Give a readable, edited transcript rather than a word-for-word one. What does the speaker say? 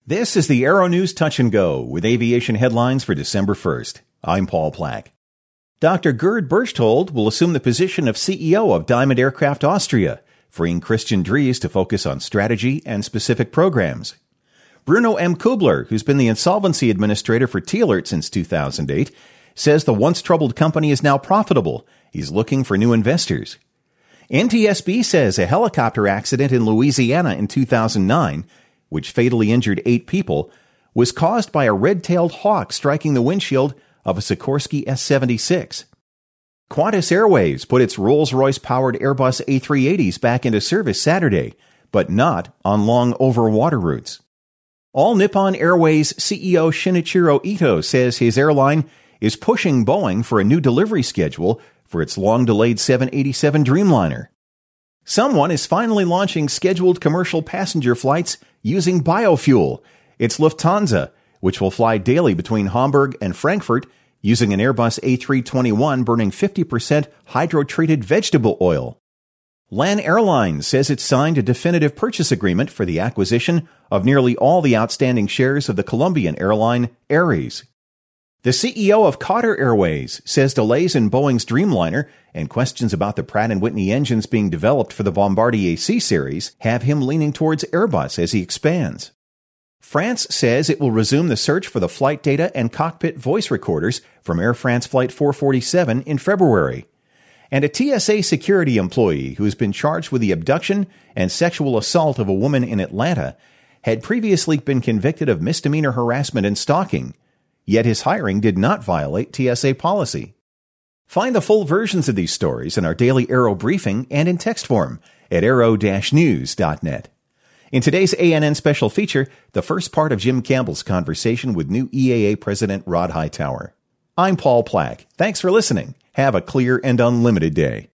This is the Aero News Touch and Go with aviation headlines for December 1st. I'm Paul Plack. Dr. Gerd Berchtold will assume the position of CEO of Diamond Aircraft Austria, freeing Christian Dries to focus on strategy and specific programs. Bruno M. Kubler, who's been the insolvency administrator for Thielert since 2008, says the once troubled company is now profitable. He's looking for new investors. NTSB says a helicopter accident in Louisiana in 2009, which fatally injured 8 people, was caused by a red-tailed hawk striking the windshield of a Sikorsky S-76. Qantas Airways put its Rolls-Royce-powered Airbus A380s back into service Saturday, but not on long over-water routes. All Nippon Airways CEO Shinichiro Ito says his airline is pushing Boeing for a new delivery schedule for its long-delayed 787 Dreamliner. Someone is finally launching scheduled commercial passenger flights using biofuel. It's Lufthansa, which will fly daily between Hamburg and Frankfurt using an Airbus A321 burning 50% hydrotreated vegetable oil. LAN Airlines says it signed a definitive purchase agreement for the acquisition of nearly all the outstanding shares of the Colombian airline Ares. The CEO of Qatar Airways says delays in Boeing's Dreamliner and questions about the Pratt & Whitney engines being developed for the Bombardier C Series have him leaning towards Airbus as he expands. France says it will resume the search for the flight data and cockpit voice recorders from Air France Flight 447 in February. And a TSA security employee who has been charged with the abduction and sexual assault of a woman in Atlanta had previously been convicted of misdemeanor harassment and stalking. Yet his hiring did not violate TSA policy. Find the full versions of these stories in our daily Aero briefing and in text form at aero-news.net. In today's ANN special feature, the first part of Jim Campbell's conversation with new EAA President Rod Hightower. I'm Paul Plack. Thanks for listening. Have a clear and unlimited day.